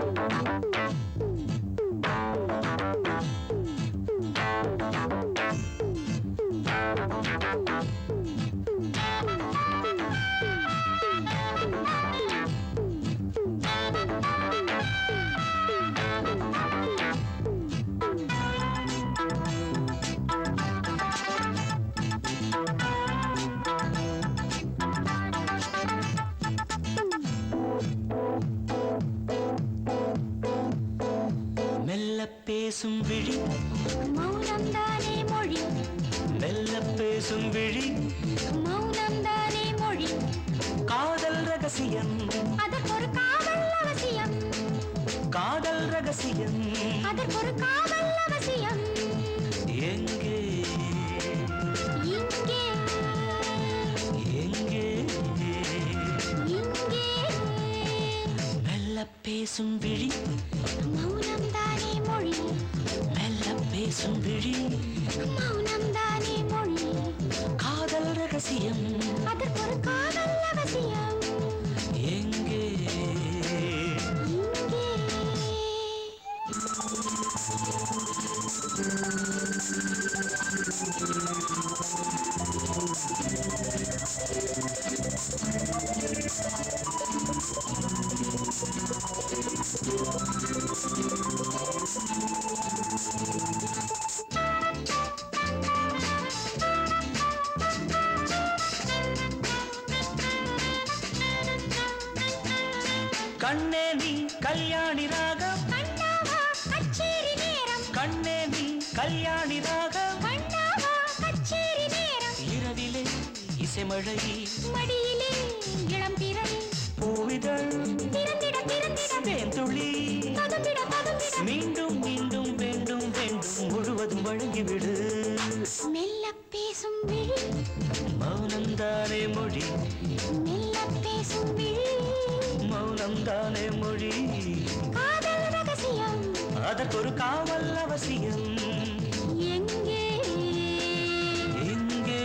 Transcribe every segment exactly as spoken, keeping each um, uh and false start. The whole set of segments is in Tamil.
பேசும் விழி மௌனம் தானே மொழி மெல்ல பேசும் விழி மௌனம் தானே மொழி காதல் ரகசியம் அதற்கொரு காதல் அவசியம் காதல் ரகசியம் அதற்கொரு காதல் அவசியம் எங்கே இங்கே எங்கே இங்கே மெல்ல பேசும் விழி மௌனம் தானே மொழி மெல்ல பேசும் விழி மௌனம் தானே மொழி காதல் ரகசியம் அதற்கொரு காதல் அவசியம் எங்கே இங்கே கண்ணே நீ கல்யாணி ராகம் கண்ணாவா கச்சேரி நேரம் கண்ணே நீ கல்யாணி ராகம் கண்ணாவா கச்சேரி நேரம் இரவிலே இசைமழை மடியிலே இளம் திரை பூவிதழ் திறந்திட திறந்திட தேன்துளி ததும்பிட ததும்பிட மீண்டும் மீண்டும் வேண்டும் வேண்டும் முழுவதும் வழங்கிவிடு மெல்ல பேசும் விழி மௌனம் தானே மொழி மெல்ல பேசும் விழி மௌனம் தானே மொழி காதல் ரகசியம் அதற்கொரு காவல் அவசியம் எங்கே எங்கே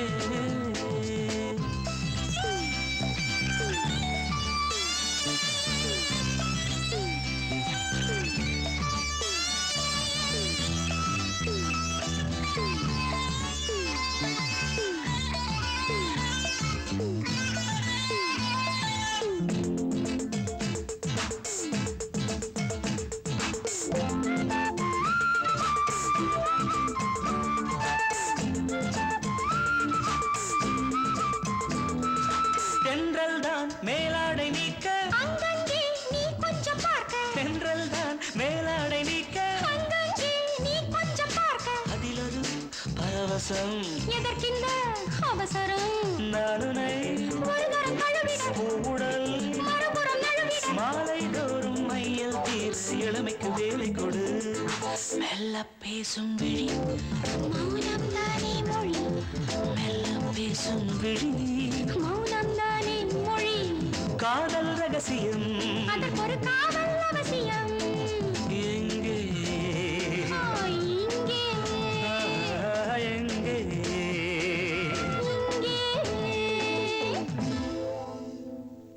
தென்றல் தான் மேலாடை நீக்க அங்கங்கே நீ கொஞ்சம் பார்க்க தென்றல் தான் மேலாடை நீக்க அங்கங்கே நீ கொஞ்சம் பார்க்க அதிலொரு பரவசம் எதற்கிந்த அவசரம் நானுனை ஒரு தரம் கழுவிட பூவுடல் மறுபுறம் நழுவிட மாலை தோறும் மையல் தீர் இளமைக்கு வேலை கொடு மெல்ல பேசும் விழி மௌனம் தானே மொழி மெல்ல பேசும் விழி மௌனம் தானே மொழி காதல் ரகசியம் அதற்கொரு காதல் அவசியம்